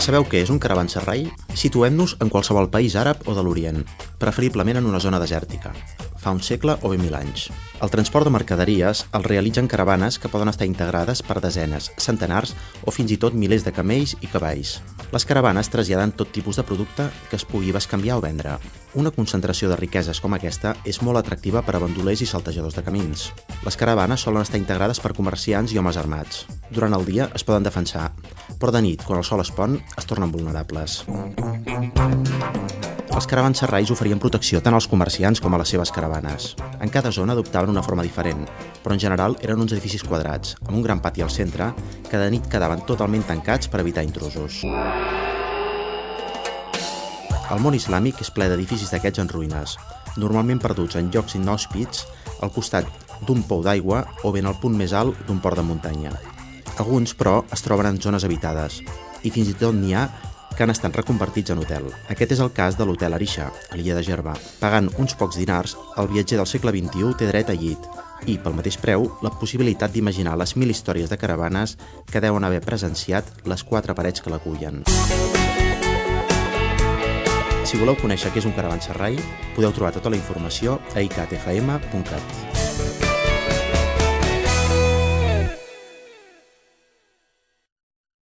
Sabeu què és un caravanserrai? Situem-nos en qualsevol país àrab o de l'Orient, preferiblement en una zona desèrtica, fa un segle o bé 1000 anys. El transport de mercaderies el realitzen caravanes que poden estar integrades per desenes, centenars o fins i tot milers de camells i cavalls. Les caravanes traslladen tot tipus de producte que es pugui bescanviar o vendre. Una concentració de riqueses com aquesta és molt atractiva per a bandolers i saltejadors de camins. Les caravanes solen estar integrades per comerciants i homes armats. Durant el dia es poden defensar, però de nit, quan el sol es pon, es tornen vulnerables. Els caravanserrais oferien protecció tant als comerciants com a les seves caravanes. En cada zona adoptaven una forma diferent, però en general eren uns edificis quadrats, amb un gran pati al centre, que de nit quedaven totalment tancats per evitar intrusos. El món islàmic és ple d'edificis d'aquests en ruïnes, normalment perduts en llocs inhòspits, al costat d'un pou d'aigua o ben al punt més alt d'un port de muntanya. Alguns, però, es troben en zones habitades, i fins i tot n'hi ha que han estat reconvertits en hotel. Aquest és el cas de l'Hotel Arisha, a l'illa de Gerba. Pagant uns pocs dinars, el viatger del segle XXI té dret a llit i, pel mateix preu, la possibilitat d'imaginar les 1000 històries de caravanes que deuen haver presenciat les 4 parets que l'acullen. Si voleu conèixer què és un caravanserrai, podeu trobar tota la informació a icatfm.cat.